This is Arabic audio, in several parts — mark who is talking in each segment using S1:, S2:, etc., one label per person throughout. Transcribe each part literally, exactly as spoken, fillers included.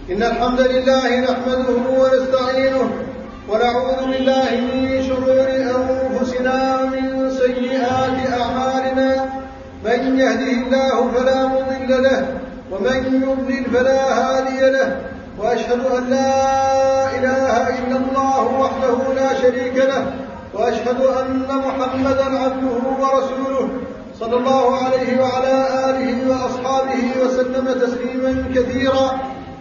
S1: إن الحمد لله نحمده ونستعينه ونعوذ بالله من شرور أنفسنا ومن سيئات أعمالنا. من يهده الله فلا مضل له ومن يضلل فلا هادي له، وأشهد أن لا إله إلا الله وحده لا شريك له، وأشهد أن محمدا عبده ورسوله صلى الله عليه وعلى آله وأصحابه وسلم تسليما كثيرا.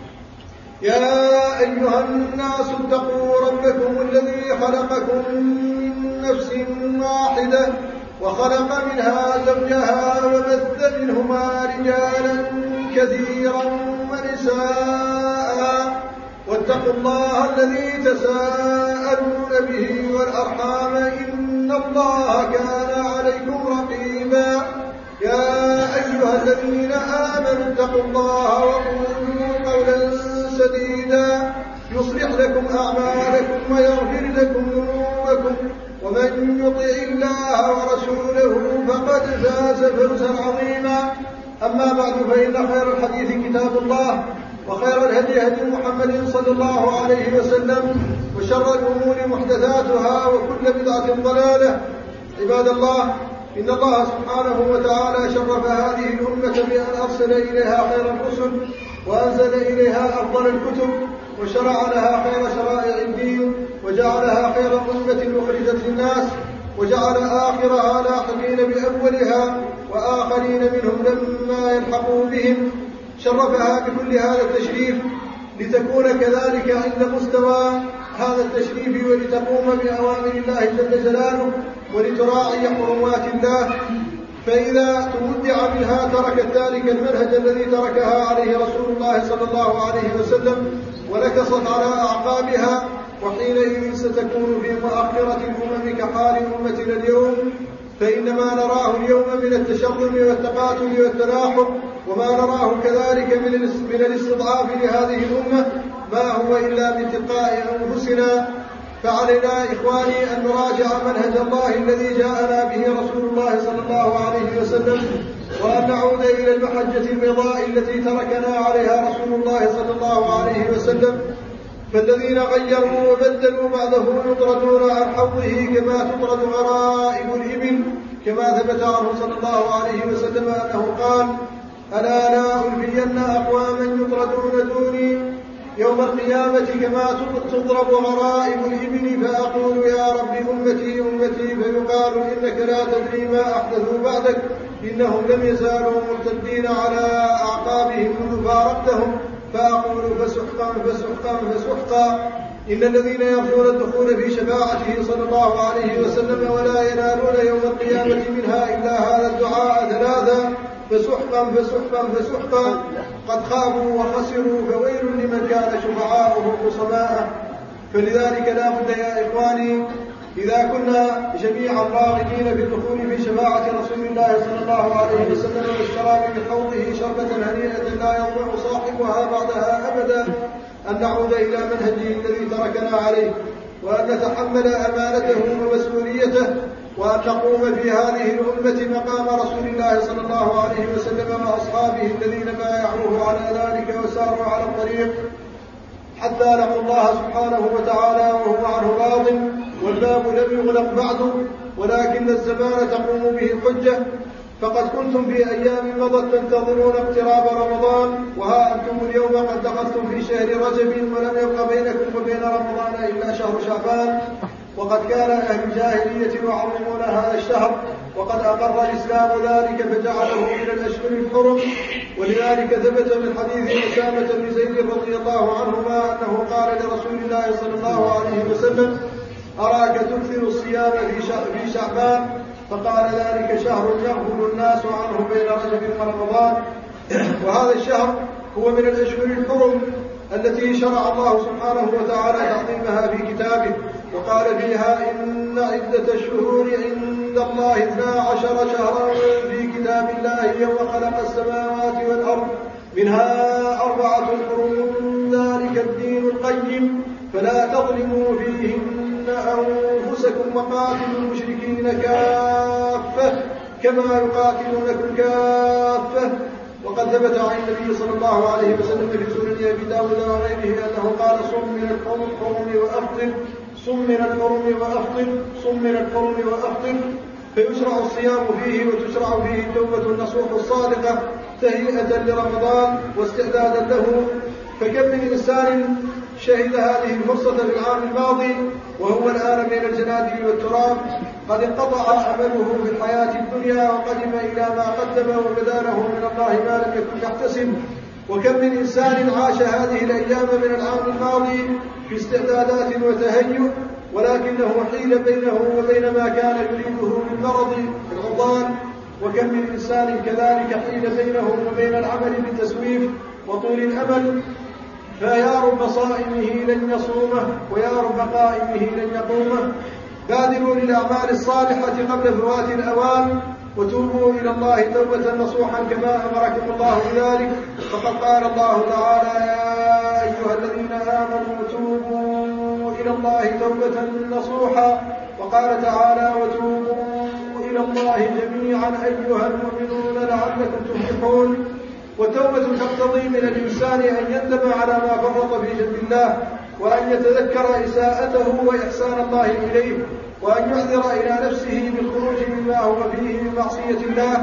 S1: يا أيها الناس اتقوا ربكم الذي خلقكم من نفس واحدة وخلق منها زوجها وبث منهما رجالا كثيرا ونساء، واتقوا الله الذي تساءلون به والأرحام إن الله كان عليكم رقيبا. يا أيها الذين آمنوا اتقوا الله وقولوا قولا سديدا يصلح لكم أعمالكم ويغفر لكم ذنوبكم، ومن يطع الله ورسوله فقد فاز فوزا عظيما. أما بعد، فإن خير الحديث كتاب الله، وخير الهدي هدي محمد صلى الله عليه وسلم، وشر الأمور محدثاتها، وكل بدعة ضلالة. عباد الله، إن الله سبحانه وتعالى شرف هذه الأمة بأن أرسل إليها خير الرسل، وأنزل إليها أفضل الكتب، وشرع لها خير شرائع الدين، وجعلها خير أمة أخرجت للناس، وجعل آخرها لاحقين بأولها، وآخرين منهم لما يلحقوا بهم. شرفها بكل هذا التشريف لتكون كذلك عند مستوى هذا التشريف، ولتقوم بأوامر الله جل جلاله، ولتراعي حرمات الله. فإذا تودع منها تركت ذلك المنهج الذي تركها عليه رسول الله صلى الله عليه وسلم، ونكصت على أعقابها، وحينئذ ستكون في مؤخرة الأمم كحال أمتنا اليوم. فإنما نراه اليوم من التشرذم والتقاتل والتلاحم، وما نراه كذلك من الاستضعاف لهذه الأمة، ما هو إلا من تلقاء أنفسنا. فعلينا إخواني أن نراجع منهج الله الذي جاءنا به رسول الله صلى الله عليه وسلم، وأن نعود إلى المحجة البيضاء التي تركنا عليها رسول الله صلى الله عليه وسلم. فالذين غيروا وبدلوا بعده يطردون عن حوضه كما تطرد غرائب الإبل، كما ثبت عنه صلى الله عليه وسلم أنه قال: ألا لا ألفين أقواما يطردون دوني يوم القيامة كما تضرب غرائب الإبل، فأقول يا رب أمتي أمتي، فيقال إنك لا تدري ما أحدثوا بعدك، إنهم لم يزالوا مرتدين على أعقابهم منذ فارقتهم، فأقول فسحقا فسحقا فسحقا. إن الذين يرجون الدخول في شفاعته صلى الله عليه وسلم ولا ينالون يوم القيامة منها إلا هذا الدعاء ثلاثا: فسحقا فسحقا فسحقا، قد خابوا وخسروا، فويل لمن كان شفعاؤه قصماء. فلذلك لا بد يا إخواني، إذا كنا جميعا راغبين في الدخول في شفاعة رسول الله صلى الله عليه وسلم والشراب من حوضه شربة هنيئة لا يضمع صاحبها بعدها أبدا، أن نعود إلى منهجه الذي تركنا عليه، وأن نتحمل أمانته ومسؤوليته، وأن نقوم في هذه الأمة مقام رسول الله صلى الله عليه وسلم وأصحابه الذين بايعوه على ذلك وساروا على الطريق حتى لقوا الله سبحانه وتعالى وهو عنه راض، والباب لم يغلق بعد، ولكن الزمان تقوم به الحجة. فقد كنتم في أيام مضت تنتظرون اقتراب رمضان، وها أنتم اليوم قد دخلتم في شهر رجب، ولم يبق بينكم وبين رمضان إلا شهر شعبان. وقد كان أهل الجاهلية يعظمون هذا الشهر، وقد أقر الإسلام ذلك فجعله من الأشهر الحرم. ولذلك ثبت من حديث أسامة بن زيد رضي الله عنهما أنه قال لرسول الله صلى الله عليه وسلم: أراك تكثر الصيام في شعبان، فقال: ذلك شهر يغفل الناس عنه بين رجب ورمضان. وهذا الشهر هو من الأشهر الحرم التي شرع الله سبحانه وتعالى تعظيمها في كتابه، وقال فيها: إن عدة الشهور عند الله اثنا عشر شهرا في كتاب الله يوم خلق السماوات والأرض منها أربعة حرم ذلك الدين القيم فلا تظلموا فيهن أنفسكم وقاتلوا المشركين كافة كما يقاتلونكم كافة. وقد ثبت عن النبي صلى الله عليه وسلم في سنن سنن أبي داود وغيره أنه قال صم من الحرم وأفطر صم من الحرم وأفطر صم من الحرم وأفطر فيشرع الصيام فيه وتشرع فيه التوبة النصوح الصادقة تهيئة لرمضان واستعدادا له. فكم من إنسان شهد هذه الفرصة في العام الماضي وهو الآن بين الجنادل والتراب قد انقطع أمله في الحياة الدنيا وقدم إلى ما قدم وبدا له من الله ما لم يكن يحتسب. وكم من إنسان عاش هذه الأيام من العام الماضي في استعدادات وتهيؤ ولكنه حيل بينه وبين ما كان يريده من مرض العضال. وكم من إنسان كذلك حيل بينه وبين العمل بالتسويف وطول الأمل، فيا رب صائمه لن يصومه ويا رب قائمه لن يقومه. بادروا للأعمال الصالحة قبل فوات الأوان وتوبوا إلى الله توبة نصوحا كما أمركم الله بذلك. فقد قال الله تعالى يا أيها الذين آمنوا توبوا إلى الله توبة نصوحا. وقال تعالى وتوبوا إلى الله جميعا أيها المؤمنون لعلكم تفلحون. والتوبة تقتضي من الإنسان أن يندم على ما فرط في جنب الله وأن يتذكر إساءته وإحسان الله إليه وأن يعذر إلى نفسه بالخروج مما هو فيه من معصية الله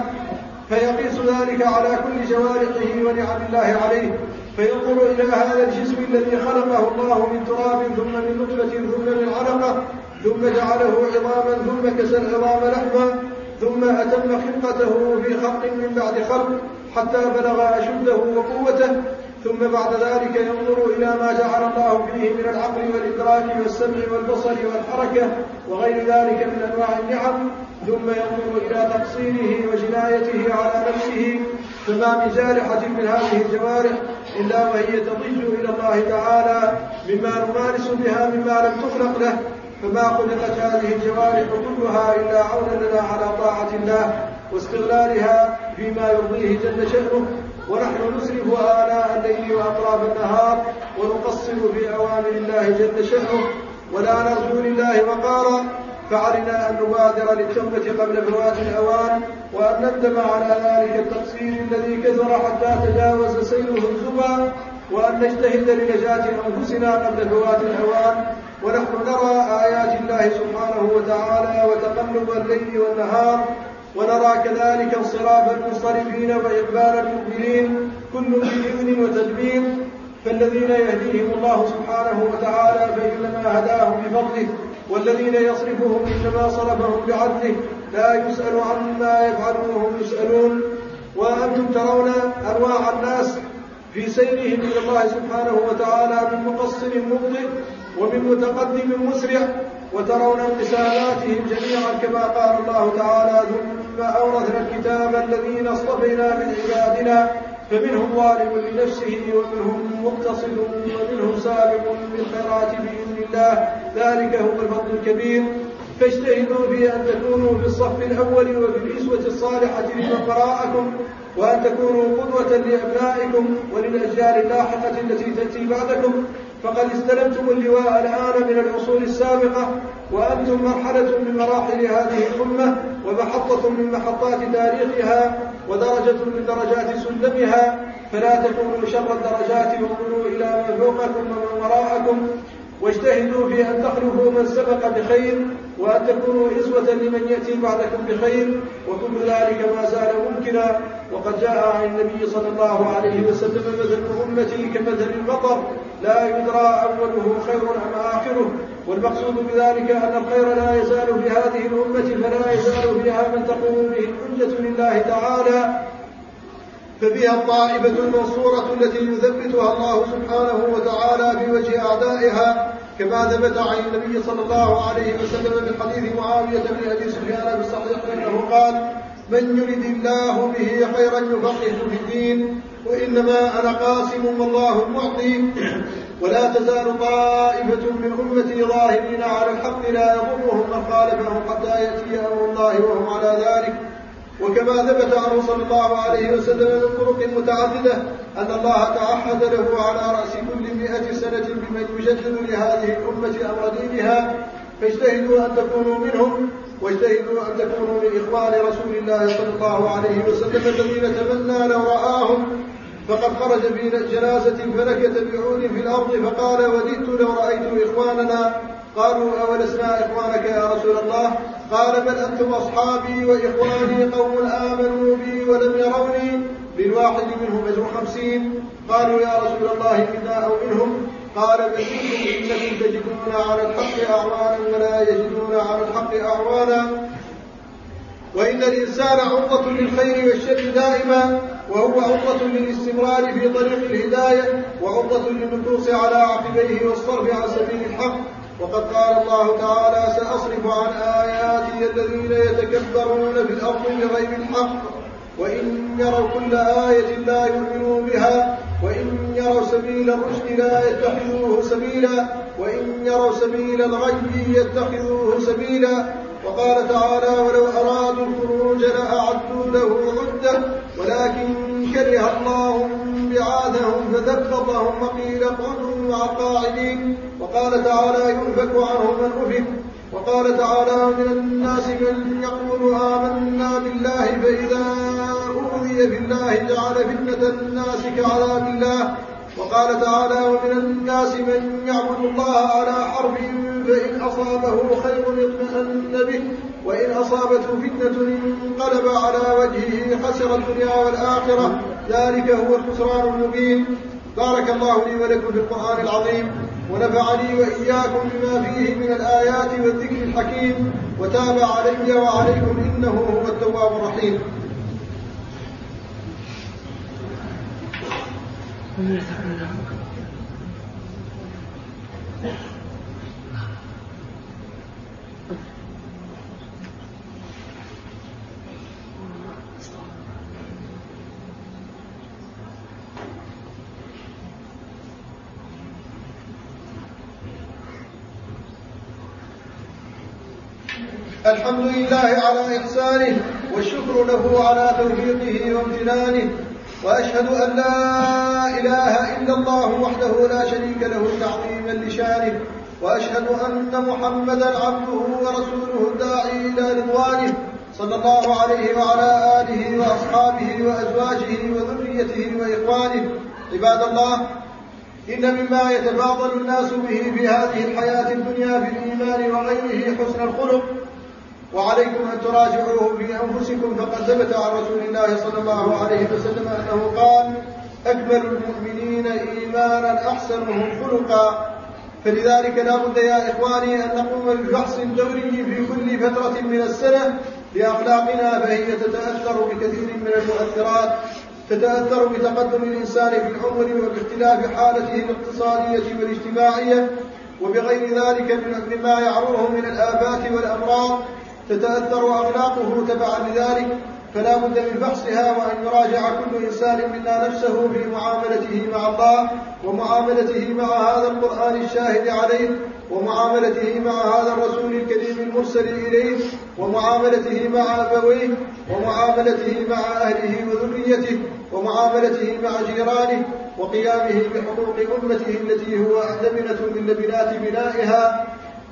S1: فيقيس ذلك على كل جوارحه ونعم الله عليه فينظر إلى هذا الجسم الذي خلقه الله من تراب ثم من نطفة ثم من علقة ثم جعله عظاما ثم كسى العظام لحما ثم أتم خلقته في خلق من بعد خلق حتى بلغ أشده وقوته ثم بعد ذلك ينظر إلى ما جعل الله فيه من العقل والإدراك والسمع والبصر والحركة وغير ذلك من أنواع النعم ثم ينظر إلى تقصيره وجنايته على نفسه. فما من جارحة من هذه الجوارح إلا وهي تضج إلى الله تعالى مما نمارس بها مما لم تخلق له. فما خلقت هذه الجوارح كلها إلا عونا لنا على طاعة الله واستغلالها فيما يرضيه جل شأنه. ونحن نسرف آلاء الليل وأطراف النهار ونقصر في أوامر الله جل شأنه ولا نرجو لله وقارا. فعلنا أن نبادر للتوبة قبل فوات الأوان وأن نندم على ذلك التقصير الذي كثر حتى تجاوز سيره الزبا وأن نجتهد لنجاة أنفسنا قبل فوات الأوان. ونحن نرى آيات الله سبحانه وتعالى وتقلب الليل والنهار ونرى كذلك انصراف المنصرفين وإقبال المقبلين كل بإذن وتدبير. فالذين يهديهم الله سبحانه وتعالى فإنما هداهم بفضله والذين يصرفهم إنما صرفهم بعدله لا يسأل عما يفعلون وهم يسألون. وأنتم ترون أنواع الناس في سيرهم إلى الله سبحانه وتعالى من مقصر مبطئ ومن متقدم مسرع وترون انقساماتهم جميعا كما قال الله تعالى ثم أورثنا الكتاب الذين اصطفينا من عبادنا فمنهم ظالم لنفسه ومنهم مقتصد ومنهم سابق بالخيرات بإذن الله ذلك هو الفضل الكبير. فاجتهدوا في أن تكونوا في الصف الأول وفي الإسوة الصالحة لمن وراءكم وأن تكونوا قدوة لأبنائكم وللأجيال اللاحقة التي تأتي بعدكم. فقد استلمتم اللواء الآن من العصور السابقة وأنتم مرحلة من مراحل هذه الأمة ومحطة من محطات تاريخها ودرجة من درجات سلمها. فلا تكونوا شر الدرجات وانظروا إلى من فوقكم ومن وراءكم واجتهدوا في أن تخلفوا من سبق بخير وأن تكونوا إسوة لمن يأتي بعدكم بخير وكل ذلك ما زال ممكنا. وقد جاء عن النبي صلى الله عليه وسلم مثل أمتي كمثل المطر لا يدرى أوله خير أم آخره. والمقصود بذلك أن الخير لا يزال في هذه الأمة فلا يزال فيها من تقوم به الحجة لله تعالى فبها الطائفة المنصورة التي يثبتها الله سبحانه وتعالى في وجه أعدائها كما ثبت عن النبي صلى الله عليه وسلم من حديث معاوية بن أبي سفيان في الصحيح أنه قال من يرد الله به خيرا يفقهه في الدين وإنما أنا قاسم والله معطي. ولا تزال طائفة من أمتي ظاهرين على الحق لا يضرهم من خالفهم حتى يأتي أمر الله وهم على ذلك. وكما ثبت عنه صلى الله عليه وسلم من طرق متعددة أن الله تعهد له على رأس كل مئة سنة بمن يجدد لهذه الأمة أمر دينها. فاجتهدوا أن تكونوا منهم واجتهدوا أن تكونوا من إخوان رسول الله صلى الله عليه وسلم الذين تمنى لو رآهم فقد خرج في جنازة فنكت بعود في الأرض فقال وددت لو رأيت إخواننا. قالوا أولسنا إخوانك يا رسول الله؟ قال بل أنتم أصحابي وإخواني قوم آمنوا بي ولم يروني للواحد منهم أجر خمسين. قالوا يا رسول الله منا أو منهم؟ قال بل أنتم إنكم تجدون على الحق أعوانا ولا يجدون على الحق أعوانا، وإن الإنسان عرضة للخير والشر دائما، وهو عرضة للاستمرار في طريق الهداية وعرضة للنكوص على عقبيه والصرف عن سبيل الحق. وقد قال الله تعالى سأصرف عن آياتي الذين يتكبرون في الأرض بغير الحق وإن يروا كل آية لا يؤمنوا بها وإن يروا سبيل الرشد لا يتخذوه سبيلا وإن يروا سبيل الغي يتخذوه سبيلا. وقال تعالى ولو أرادوا الخروج لأعدوا له عدة ولكن كره الله بعاثهم فثبطهم وقيل اقعدوا مع القاعدين. وقال تعالى يؤفك عنهم من أفك. وقال تعالى من الناس من يقول آمنا بالله فإذا أوذي في الله جعل فتنة الناس كعذاب الله. وقال تعالى ومن الناس من يعبد الله على حرف فإن أصابه خير اطمأن به وإن أصابته فتنة انقلب على وجهه خسر الدنيا والآخرة ذلك هو الخسران المبين. بارك الله لي ولكم في القرآن العظيم ونفعني وإياكم بما فيه من الآيات والذكر الحكيم وتاب علي وعليكم إنه هو التواب الرحيم. الحمد لله على إحسانه والشكر له على توفيقه وامتنانه، وأشهد أن لا إله إلا الله وحده لا شريك له تعظيما لشانه، وأشهد أن محمدا عبده ورسوله الداعي إلى رضوانه صلى الله عليه وعلى آله وأصحابه وأزواجه وذريته وإخوانه. عباد الله، إن مما يتفاضل الناس به في هذه الحياة الدنيا في الإيمان وغيره حسن الخلق، وعليكم أن تراجعوه في أنفسكم، فقد ثبت عن رسول الله صلى الله عليه وسلم أنه قال أكمل المؤمنين إيمانا أحسنهم خلقا. فلذلك لا بد يا إخواني أن نقوم بفحص دوري في كل فترة من السنة لأخلاقنا، فهي تتأثر بكثير من المؤثرات، تتأثر بتقدم الإنسان في العمر وباختلاف حالته الاقتصادية والاجتماعية وبغير ذلك مما يعرضه من الآفات والأمراض، تتأثر أخلاقه تبعا لذلك. فلا بد من فحصها وأن يراجع كل إنسان منا نفسه في معاملته مع الله ومعاملته مع هذا القرآن الشاهد عليه ومعاملته مع هذا الرسول الكريم المرسل إليه ومعاملته مع أبويه ومعاملته مع أهله وذريته ومعاملته مع جيرانه وقيامه بحقوق أمته التي هو لبنة من لبنات بنائها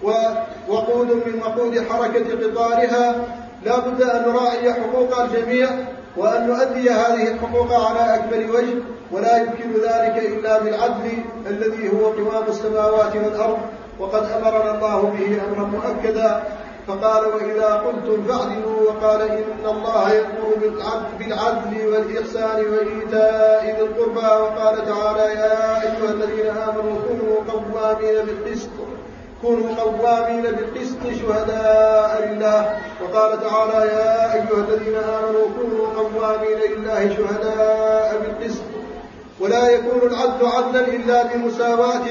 S1: ووقود من وقود حركة قطارها. لا بد أن نراعي حقوق الجميع وأن نؤدي هذه الحقوق على أكمل وجه، ولا يمكن ذلك إلا بالعدل الذي هو قوام السماوات والأرض، وقد أمرنا الله به أمرا مؤكدا، فقال وإذا قلتم فاعدلوا، وقال إن الله يأمر بالعدل والإحسان وإيتاء ذي القربى، وقال تعالى يا أيها الذين آمنوا كونوا قوامين بالقسط كونوا قوامين بالقسط شهداء لله، وقال تعالى يا أيها الذين آمنوا كونوا قوامين لله شهداء بالقسط. ولا يكون العدل عدلا إلا بمساواة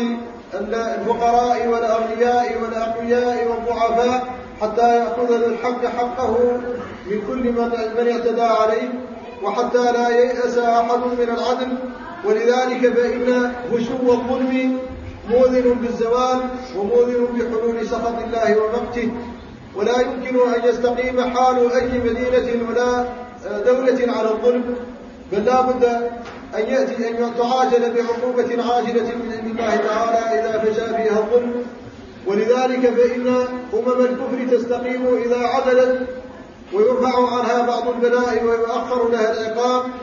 S1: الفقراء والأغنياء والأقوياء والضعفاء حتى يأخذ الحق حقه من كل من اعتدى عليه، وحتى لا ييأس أحد من العدل. ولذلك فإن هشوم الظلم موذن بالزوال وموذن بحلول سخط الله ومقته، ولا يمكن أن يستقيم حال أي مدينة ولا دولة على الظلم، بل لا بد أن يأتي أن تعاجل بعقوبة عاجلة من عند الله تعالى إذا فشى فيها الظلم. ولذلك فإن أمم الكفر تستقيم إذا عدلت ويرفع عنها بعض البلاء ويؤخر لها العقاب،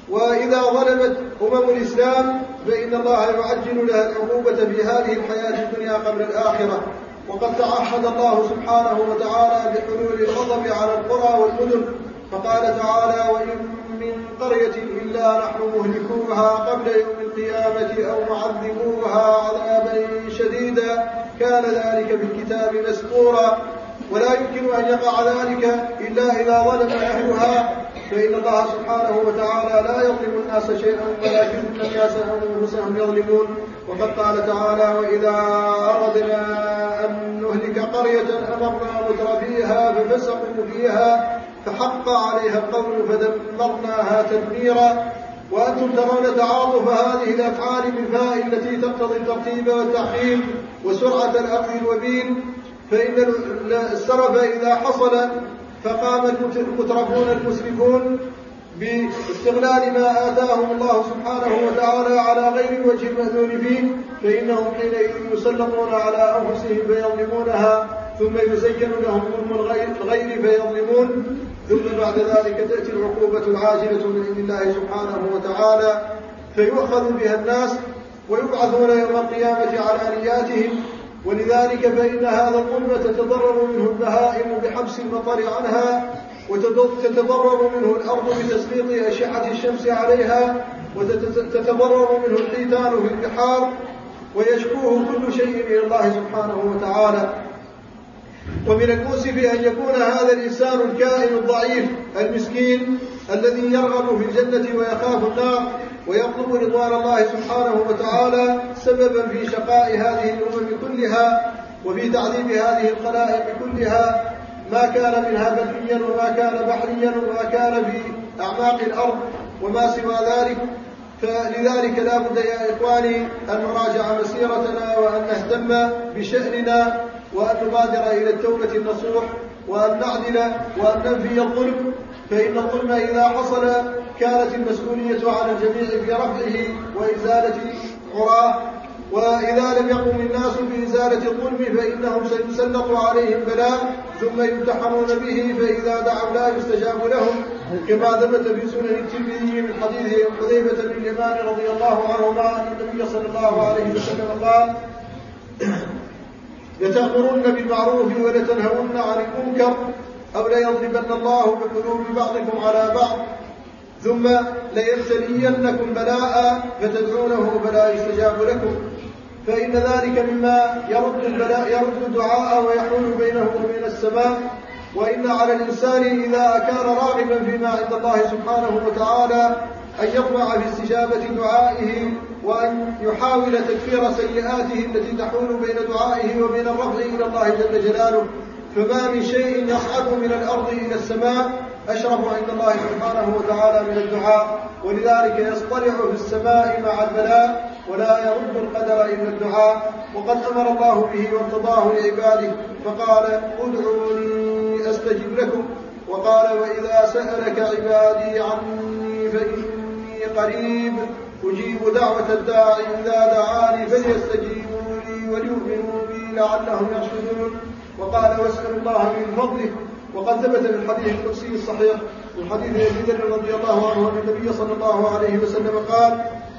S1: وإذا ظلمت أمم الإسلام فإن الله يعجل لها العقوبة في هذه الحياة الدنيا قبل الآخرة. وقد تعهد الله سبحانه وتعالى بحلول الغضب على القرى والمدن، فقال تعالى: وإن من قرية إلا نحن مهلكوها قبل يوم القيامة أو معذبوها عذابا شديدا كان ذلك في الكتاب مسطورا. ولا يمكن أن يقع ذلك إلا إذا ظلم أهلها، فإن الله سبحانه وتعالى لا يظلم الناس شيئا ولكن الناس أنفسهم يظلمون. وقد قال تعالى: وإذا أردنا أن نهلك قرية أمرنا مترفيها ففسقوا فيها فحق عليها القول فدمرناها تدميرا. وأنتم ترون تعاطف هذه الأفعال بالفاء التي تقتضي الترتيب والتحقيق وسرعة الأخذ الوبين، فإن السرف إذا حصل فقام المترفون المسرفون باستغلال ما آتاهم الله سبحانه وتعالى على غير الوجه المأذون فيه، فإنهم حينئذ يسلطون على أنفسهم فيظلمونها، ثم يزين لهم ظلم الغير فيظلمون، ثم بعد ذلك تأتي العقوبة العاجلة من عند الله سبحانه وتعالى فيؤخذ بها الناس ويبعثون يوم القيامة على نياتهم. ولذلك فإن هذا الظلم تتضرر منه البهائم بحبس المطر عنها، وتتضرر منه الأرض بتسليط أشعة الشمس عليها، وتتضرر منه الحيتان في البحار، ويشكوه كل شيء إلى الله سبحانه وتعالى. ومن المؤسف أن يكون هذا الإنسان الكائن الضعيف المسكين الذي يرغب في الجنة ويخاف النار ويطلب رضوان الله سبحانه وتعالى سببا في شقاء هذه الأمم كلها وفي تعذيب هذه الخلائق كلها، ما كان منها بريا وما كان بحريا وما كان في أعماق الأرض وما سوى ذلك. فلذلك لا بد يا إخواني أن نراجع مسيرتنا وأن نهتم بشأننا وأن نبادر إلى التوبة النصوح وأن نعدل وأن ننفي الظلم، فإن الظلم إذا حصل كانت المسؤولية على الجميع في رفعه وإزالة عراه، وإذا لم يقم الناس بإزالة الظلم فإنهم سيسلط عليهم بلاء ثم يمتحنون به، فإذا دعوا لا يستجاب لهم، كما ثبت في سنن الترمذي من حديث حذيفة بن اليمان رضي الله عنهما أن النبي صلى الله عليه وسلم قال: لتأمرن بالمعروف ولتنهون عن المنكر أو ليضربن الله بقلوب بعضكم على بعض ثم ليبتلينكم بلاء فتدعونه فلا يستجاب لكم، فإن ذلك مما يرد البلاء يرد الدعاء ويحول بينه وبين السماء. وإن على الإنسان إذا كان راغبا فيما عند الله سبحانه وتعالى أن يطمع في استجابة دعائه وأن يحاول تكفير سيئاته التي تحول بين دعائه وبين الرفع إلى الله جل جلاله، فما من شيء يصعد من الأرض إلى السماء أشرف عند الله سبحانه وتعالى من الدعاء، ولذلك يصطلع في السماء مع البلاء ولا يرد القدر إلا الدعاء. وقد أمر الله به وارتضاه لعباده فقال: ادعوني أستجب لكم، وقال: وإذا سألك عبادي عني فإني قريب أجيب دعوة الداعي إذا دعاني فليستجيبوا لي وليؤمنوا بي لعلهم يرشدون. وقال: واسألوا الله من فضله. وقد ثبت في الحديث القدسي الصحيح من حديث أبي ذر رضي الله عنه أن النبي صلى الله عليه وسلم قال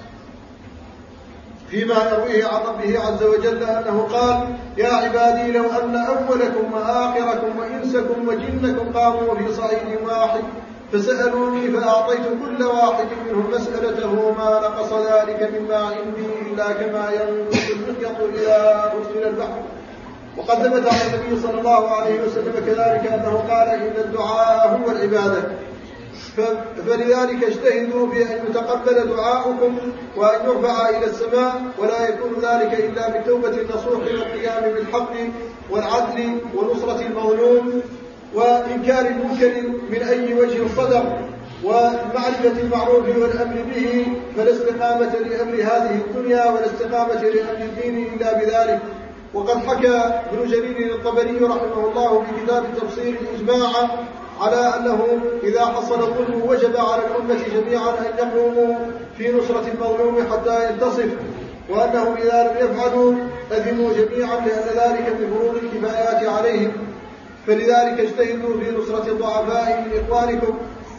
S1: فيما يرويه عن ربه عز وجل أنه قال: يا عبادي لو أن أولكم وآخركم وإنسكم وجنكم قاموا في صعيد واحد فسألوني فأعطيت كل واحد منهم مسألته ما نقص ذلك مما عندي إلا كما ينقص المخيط إذا أدخل البحر. وقد ثبت عن النبي صلى الله عليه وسلم كذلك أنه قال: إن الدعاء هو العبادة، فلذلك اجتهدوا بأن يتقبل دعاؤكم وأن يرفع إلى السماء، ولا يكون ذلك إلا بالتوبة النصوح والقيام بالحق والعدل ونصرة المظلوم وإنكار المنكر من أي وجه صدر ومعرفة المعروف والأمر به، فلا استقامة لأمر هذه الدنيا ولا استقامة لأمر الدين إلا بذلك. وقد حكى ابن جرير الطبري رحمه الله في كتاب التفسير إجماعا على أنه إذا حصل الظلم وجب على الأمة جميعا أن يقوموا في نصرة المظلوم حتى ينتصف، وأنهم إذا لم يفعلوا أذموا جميعا لأن ذلك من فروض الكفايات عليهم. فلذلك اجتهدوا في نصرة الضعفاء من إخوانكم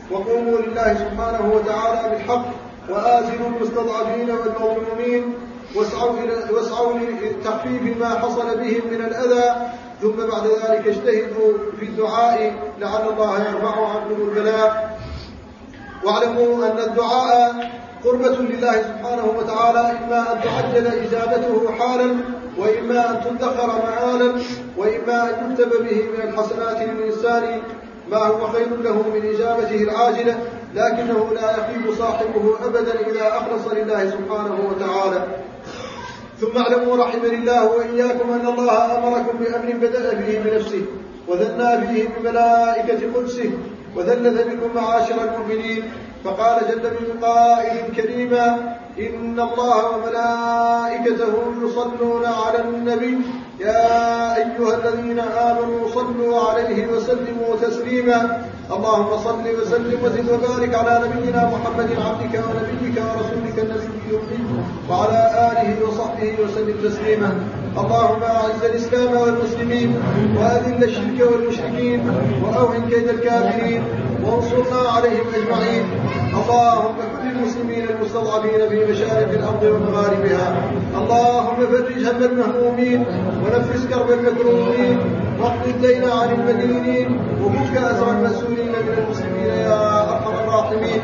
S1: وقوموا لله سبحانه وتعالى بالحق وآزروا المستضعفين والمظلومين واسعوا واسعوا لتخفيف ما حصل بهم من الأذى، ثم بعد ذلك اجتهدوا في الدعاء لعل الله يرفع عنكم البلاء. واعلموا أن الدعاء قربة لله سبحانه وتعالى، إما أن تعجل إجابته حالا، وإما أن تدخر مآلا، وإما أن يكتب به من الحسنات للإنسان ما هو خير له من إجابته العاجلة، لكنه لا يخيب صاحبه أبدا إذا أخلص لله سبحانه وتعالى. ثم اعلموا رحمني الله وإياكم أن الله أمركم بأمر بدأ به بنفسه وثنى فيه بملائكة قدسه وثلث بكم معاشر المؤمنين، فقال جل من قائل كريما: إن الله وملائكته يصلون على النبي يا أيها الذين آمنوا صلوا عليه وسلموا تسليما. اللهم صل وسلم وزد وبارك على نبينا محمد عبدك ونبيك ورسولك النبي الأمي وعلى آله وصحبه وسلم تسليما. اللهم أعز الإسلام والمسلمين وأذل الشرك والمشركين وأوهن كيد الكافرين وانصرنا عليهم أجمعين. اللهم كن للمسلمين المستضعفين في مشارق الأرض ومغاربها. اللهم فرج هم المهمومين ونفس كرب المكروبين واقض الدين عن المدينين وفك أسر المسؤولين من المسلمين يا أرحم الراحمين.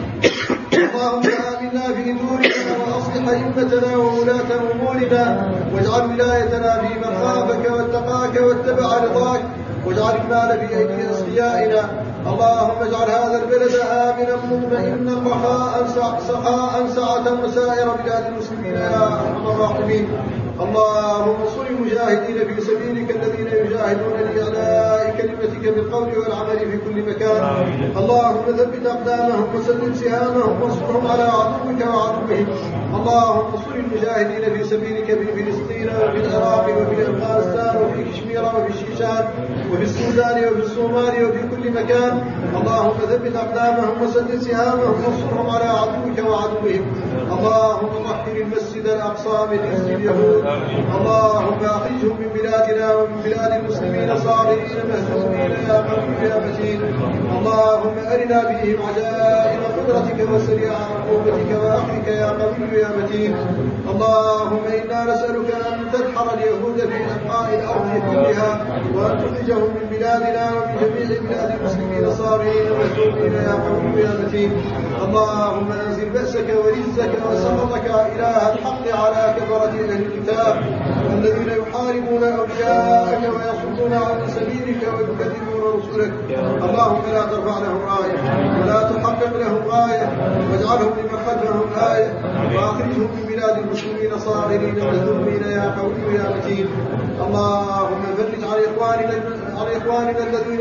S1: اللهم آمنا في دورنا وأصلح أئمتنا وولاة أمورنا واجعل ولايتنا في من خافك واتقاك واتبع رضاك واجعل المال في أيدي أصفيائنا. اللهم اجعل هذا البلد آمنا مطمئنا رخاء سخاء سعة وسائر بلاد المسلمين يا أرحم الراحمين. اللهم انصر المجاهدين في سبيلك الذين يجاهدون لإعلاء كلمتك بالقول والعمل في كل مكان. اللهم ثبت أقدامهم وسدد سهامهم وانصرهم على عدوك وعدوهم. اللهم انصر المجاهدين في سبيلك في فلسطين وفي العراق وفي أفغانستان وفي كشمير وفي الشيشان وفي السودان وفي الصومال وفي كل مكان. اللهم ثبت أقدامهم وسدد سهامهم وانصرهم على عدوك وعدوهم. اللهم طهر المسجد الأقصى من رجس اليهود. اللهم أخرجهم من بلادنا ومن بلاد المسلمين صاغرين مهزومين يا قوي يا متين. اللهم أرنا بهم عجائب قدرتك وسريع عقوبتك وأخذك يا قوي يا متين. اللهم إنا نسألك أن تدحر اليهود في أنحاء الأرض كلها وأن تخرجهم من بلادنا ومن جميع بلاد المسلمين صاغرين مهزومين يا قوي يا متين. اللهم أنزل بأسك ورزك وسخطك إله الحق على كفرة أهل الكتاب الذين يحاربون أولياءك ويصدون عن سبيلك ويكذبون رسلك. اللهم لا ترفع لهم راية ولا تحقق لهم غاية واجعلهم لمن خلفهم آية وأخرجهم من بلاد المسلمين صاغرين مهزومين يا قوي يا متين. اللهم فرج عن إخواننا عن إخواننا الذين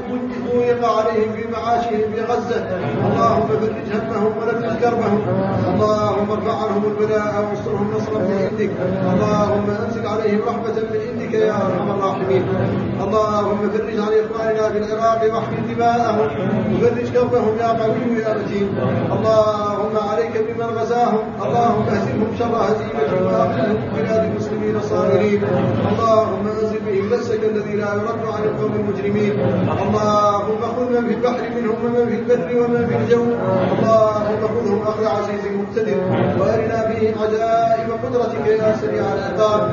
S1: ضيق عليهم في معاشهم في غزة. اللهم فرج همهم ونفس كربهم. اللهم ارفع عنهم البلاء وانصرهم نصرا من عندك. اللهم انزل عليهم رحمة من عندك يا ارحم الراحمين. اللهم فرج عن اخواننا في العراق واحمي دماءهم وفرج كربهم يا قوي يا متين. اللهم عليك بمن غزاهم. اللهم اهزمهم شر هزيمة واخرجهم من بلاد المسلمين صاغرين. اللهم انزل بهم بأسك الذي لا يرد عن القوم المجرمين. اللهم خذ من في البحر منهم ومن في البر ومن في الجو. اللهم خذهم اخذ عزيز مقتدر وارنا بهم عجائب قدرتك يا سريع العقاب.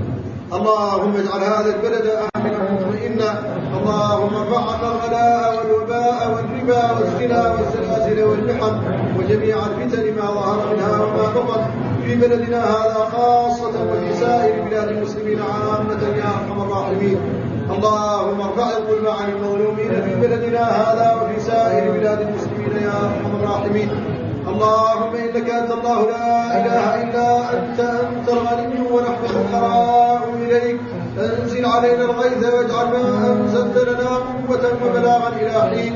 S1: اللهم اجعل هذا البلد آمنا مطمئنا. اللهم ارفع عنا الغلاء والوباء والربا والزنا والزلازل والمحن وجميع الفتن ما ظهر منها وما بطن في بلدنا هذا خاصة وفي سائر بلاد المسلمين عامة يا أرحم الراحمين. اللهم ارفع الظلم عن المظلومين في بلدنا هذا وفي سائر بلاد المسلمين يا أرحم الراحمين. اللهم إنك أنت الله لا إله إلا أنت أنت الغني ونحن الفقراء إليك. أنزل علينا الغيث واجعل ما أنزلت لنا قوة وبلاغا إلى حين.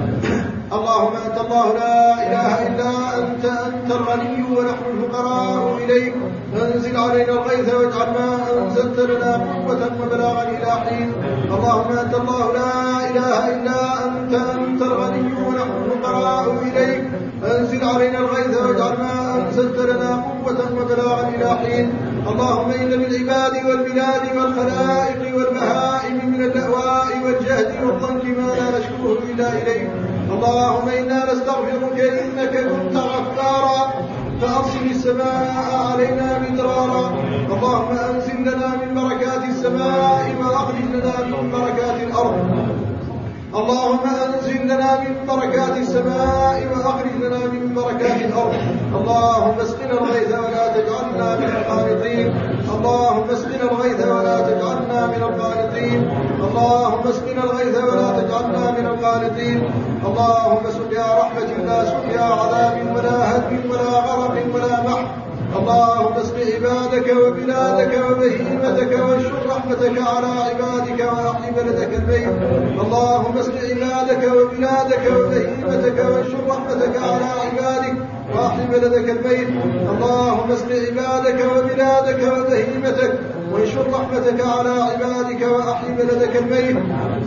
S1: اللهم أنت الله لا إله إلا أنت أنت الغني ونحن الفقراء إليك. أنزل علينا الغيث واجعل ما أنزلت لنا قوة وبلاغا إلى حين. اللهم أنت الله لا إله إلا أنت أنت الغني ونحن الفقراء إليك. أنزل علينا الغيث واجعل ما أنزلت لنا قوة وبلاغا إلى حين. اللهم إن للعباد والبلاد والخلائق والبهائم من اللأواء والجهد والضنك ما لا نشكوه إلا إليك. اللهم إنا نستغفرك إنك كنت غفارا فأرسل السماء علينا مدرارا. اللهم أنزل لنا من بركات السماء وأخرج لنا من بركات الأرض. اللهم أنزل لنا من بركات السماء وأخرج لنا من بركات الأرض. اللهم اسقنا الغيث ولا تجعلنا من القانطين. اللهم اسقنا الغيث ولا تجعلنا من القانطين. اللهم اسقنا الغيث ولا تجعلنا من القانطين. اللهم سقيا رحمة لا سقيا عذاب ولا هدم ولا غرق ولا محن. اللهم اسق عبادك وبلادك وبهيمتك وانشر رحمتك على عبادك وأحيي بلدك الميت. اللهم اسق عبادك وبلادك وبهيمتك وانشر رحمتك على عبادك وأحيي بلدك الميت. اللهم اسق عبادك وبلادك وبهيمتك وانشر رحمتك على عبادك وأحيي بلدك الميت.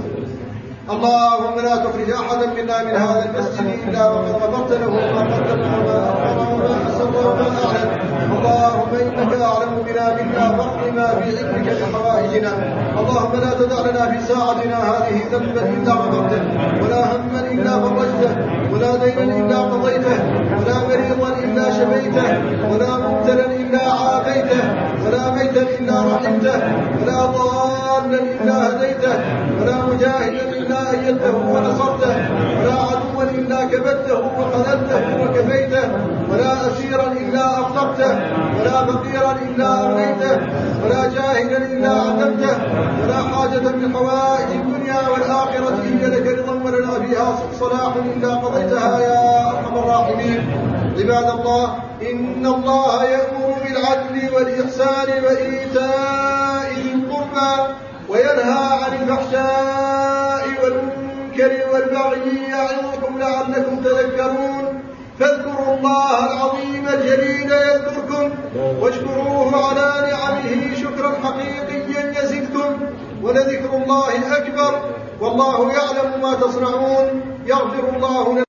S1: اللهم لا تخرج أحدا منا من هذا المسجد إلا وقد غفرت له ما قدم وما أخر وما أسر وما أعلن. اللهم إنك أعلم بنا منا فاقض ما في علمك بحوائجنا. اللهم لا تدع لنا في ساعتنا هذه ذنبا إلا غفرته ولا هما إلا فرجته ولا دينا إلا قضيته ولا مريضا إلا شفيته ولا مبتلا إلا عافيته ولا ميتا إلا رحمته ولا ضالا إلا هديته ولا مجاهدا إلا أيدته ونصرته ولا عدوا إلا كبدته وقتلته وكفيته ولا أسيرا إلا أطلقته ولا فقيرا إلا أغنيته ولا جاهلا إلا علمته ولا حاجة من حوائج الدنيا والآخرة هي لك رضا ولنا فيها صلاح إلا قضيتها يا أرحم الراحمين. عباد الله، إن الله يأمر بالعدل والإحسان وإيتاء ذي القربى وينهى عن الفحشاء والمنكر والبغي يعظكم لعلكم تذكرون. فاذكروا الله العظيم الجليل يذكركم واشكروه على نعمه شكرا حقيقيا يزدكم ولذكر الله أكبر والله يعلم ما تصنعون. يغفر الله لنا.